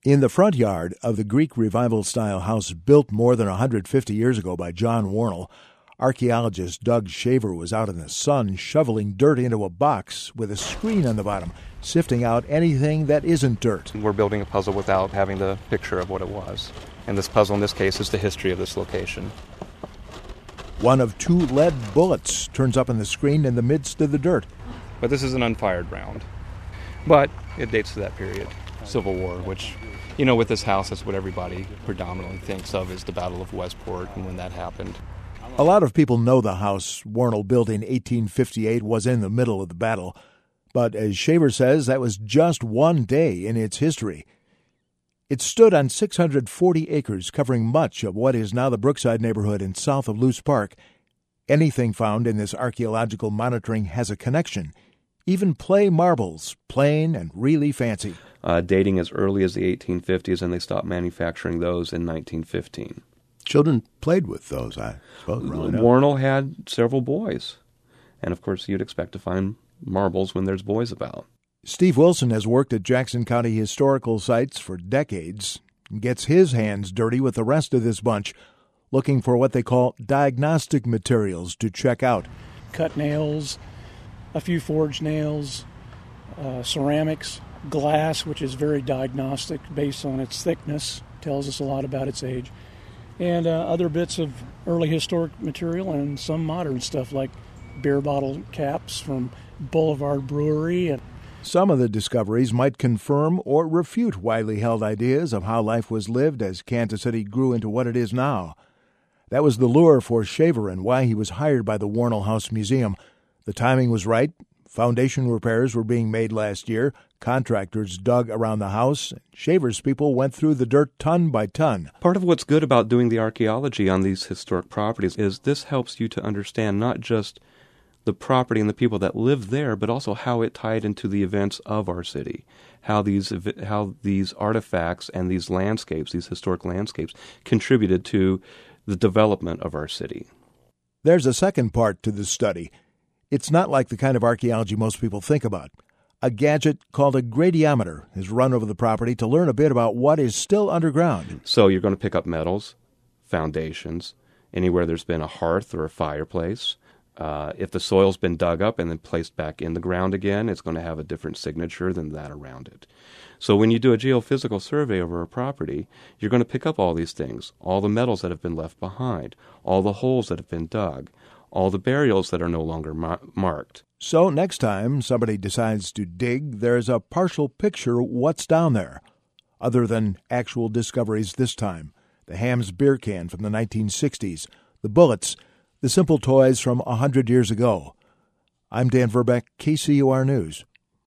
In the front yard of the Greek Revival-style house built more than 150 years ago by John Warnell, archaeologist Doug Shaver was out in the sun shoveling dirt into a box with a screen on the bottom, sifting out anything that isn't dirt. We're building a puzzle without having the picture of what it was. And this puzzle in this case is the history of this location. One of 2 lead bullets turns up on the screen in the midst of the dirt. But this is an unfired round. But it dates to that period, Civil War, which, with this house, that's what everybody predominantly thinks of is the Battle of Westport and when that happened. A lot of people know the house Warnell built in 1858 was in the middle of the battle. But as Shaver says, that was just one day in its history. It stood on 640 acres, covering much of what is now the Brookside neighborhood and south of Luce Park. Anything found in this archaeological monitoring has a connection. Even play marbles, plain and really fancy. Dating as early as the 1850s, and they stopped manufacturing those in 1915. Children played with those, I suppose. Warnell had several boys. And, of course, you'd expect to find marbles when there's boys about. Steve Wilson has worked at Jackson County Historical Sites for decades and gets his hands dirty with the rest of this bunch, looking for what they call diagnostic materials to check out. Cut nails, a few forged nails, ceramics, glass, which is very diagnostic based on its thickness, tells us a lot about its age, and other bits of early historic material and some modern stuff like beer bottle caps from Boulevard Brewery. Some of the discoveries might confirm or refute widely held ideas of how life was lived as Kansas City grew into what it is now. That was the lure for Shaver and why he was hired by the Warnell House Museum. The timing was right. Foundation repairs were being made last year. Contractors dug around the house. Shaver's people went through the dirt ton by ton. Part of what's good about doing the archaeology on these historic properties is this helps you to understand not just the property and the people that live there, but also how it tied into the events of our city, how these artifacts and these landscapes, these historic landscapes, contributed to the development of our city. There's a second part to the study. It's not like the kind of archaeology most people think about. A gadget called a gradiometer is run over the property to learn a bit about what is still underground. So you're going to pick up metals, foundations, anywhere there's been a hearth or a fireplace. If the soil's been dug up and then placed back in the ground again, it's going to have a different signature than that around it. So when you do a geophysical survey over a property, you're going to pick up all these things, all the metals that have been left behind, all the holes that have been dug, all the burials that are no longer marked. So next time somebody decides to dig, there's a partial picture of what's down there, other than actual discoveries this time. The Hamm's beer can from the 1960s, the bullets, the simple toys from 100 years ago. I'm Dan Verbeck, KCUR News.